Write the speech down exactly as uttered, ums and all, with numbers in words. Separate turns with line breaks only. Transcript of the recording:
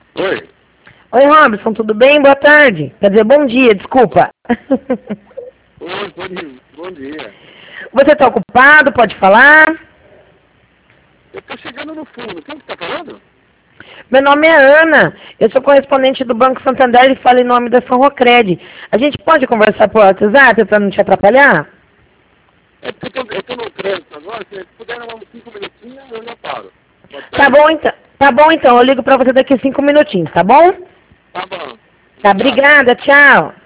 Oi.
Oi, Robson, tudo bem? Boa tarde. Quer dizer, bom dia, desculpa.
Oi, bom dia. Bom dia.
Você está ocupado? Pode falar?
Eu tô chegando no fundo. Quem que tá falando?
Meu nome é Ana. Eu sou correspondente do Banco Santander e falo em nome da São Rocred. A gente pode conversar por WhatsApp para não te atrapalhar?
É porque eu tô, eu tô no trânsito agora. Se puder dar uns cinco minutinhos, eu já paro. Pode
Tá
ser?
bom, então. Tá bom, então. Eu ligo para você daqui a cinco minutinhos, tá bom?
Tá bom.
Tá,
Obrigado.
obrigada. Tchau.